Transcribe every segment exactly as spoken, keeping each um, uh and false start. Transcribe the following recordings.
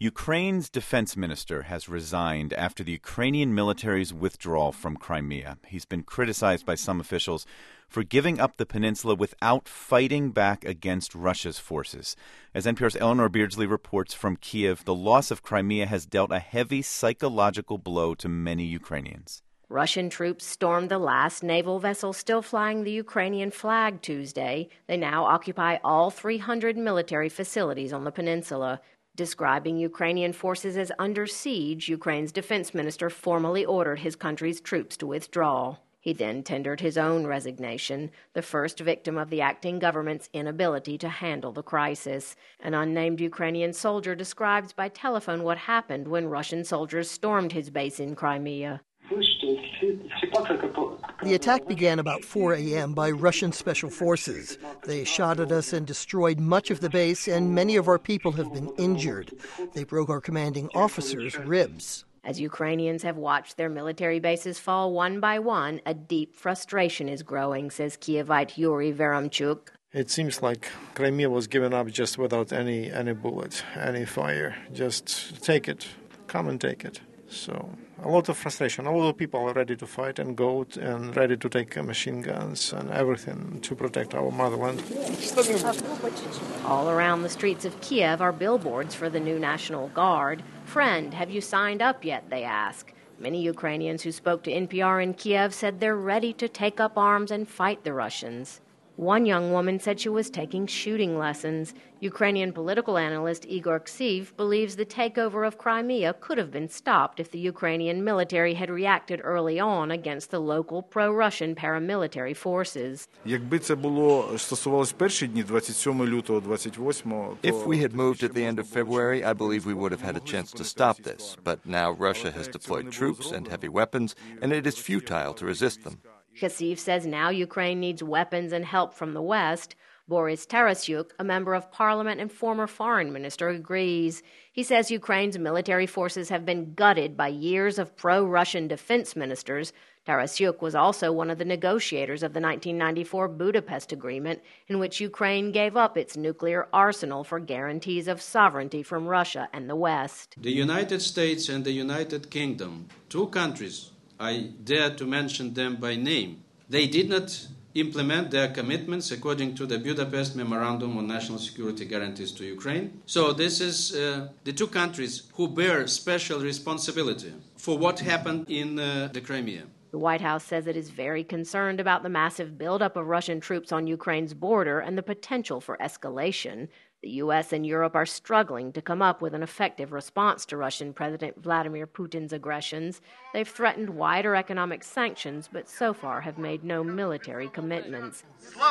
Ukraine's defense minister has resigned after the Ukrainian military's withdrawal from Crimea. He's been criticized by some officials for giving up the peninsula without fighting back against Russia's forces. As N P R's Eleanor Beardsley reports from Kiev, the loss of Crimea has dealt a heavy psychological blow to many Ukrainians. Russian troops stormed the last naval vessel still flying the Ukrainian flag Tuesday. They now occupy all three hundred military facilities on the peninsula. Describing Ukrainian forces as under siege, Ukraine's defense minister formally ordered his country's troops to withdraw. He then tendered his own resignation, the first victim of the acting government's inability to handle the crisis. An unnamed Ukrainian soldier describes by telephone what happened when Russian soldiers stormed his base in Crimea. The attack began about four a.m. by Russian special forces. They shot at us and destroyed much of the base, and many of our people have been injured. They broke our commanding officer's ribs. As Ukrainians have watched their military bases fall one by one, a deep frustration is growing, says Kievite Yuri Veremchuk. It seems like Crimea was given up just without any, any bullet, any fire. Just take it. Come and take it. So a lot of frustration. A lot of people are ready to fight and go and ready to take machine guns and everything to protect our motherland. All around the streets of Kiev are billboards for the new National Guard. Friend, have you signed up yet, they ask. Many Ukrainians who spoke to N P R in Kiev said they're ready to take up arms and fight the Russians. One young woman said she was taking shooting lessons. Ukrainian political analyst Igor Ksiv believes the takeover of Crimea could have been stopped if the Ukrainian military had reacted early on against the local pro-Russian paramilitary forces. If we had moved at the end of February, I believe we would have had a chance to stop this. But now Russia has deployed troops and heavy weapons, and it is futile to resist them. Ksiv says now Ukraine needs weapons and help from the West. Boris Tarasyuk, a member of parliament and former foreign minister, agrees. He says Ukraine's military forces have been gutted by years of pro-Russian defense ministers. Tarasyuk was also one of the negotiators of the nineteen ninety-four Budapest Agreement, in which Ukraine gave up its nuclear arsenal for guarantees of sovereignty from Russia and the West. The United States and the United Kingdom, two countries, I dare to mention them by name, they did not implement their commitments according to the Budapest Memorandum on National Security Guarantees to Ukraine. So this is uh, the two countries who bear special responsibility for what happened in uh, the Crimea. The White House says it is very concerned about the massive buildup of Russian troops on Ukraine's border and the potential for escalation. The U S and Europe are struggling to come up with an effective response to Russian President Vladimir Putin's aggressions. They've threatened wider economic sanctions, but so far have made no military commitments.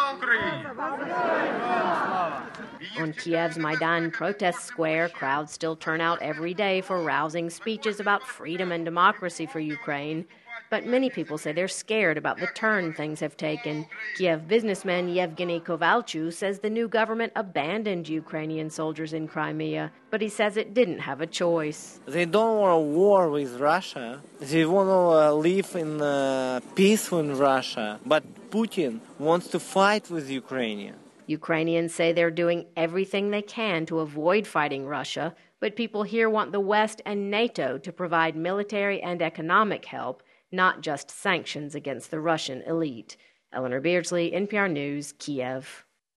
On Kiev's Maidan protest square, crowds still turn out every day for rousing speeches about freedom and democracy for Ukraine. But many people say they're scared about the turn things have taken. Kiev businessman Yevgeny Kovalchuk says the new government abandoned Ukrainian soldiers in Crimea, but he says it didn't have a choice. They don't want a war with Russia. They want to uh, live in uh, peace with Russia. But Putin wants to fight with Ukraine. Ukrainians say they're doing everything they can to avoid fighting Russia, but people here want the West and NATO to provide military and economic help, not just sanctions against the Russian elite. Eleanor Beardsley, N P R News, Kiev.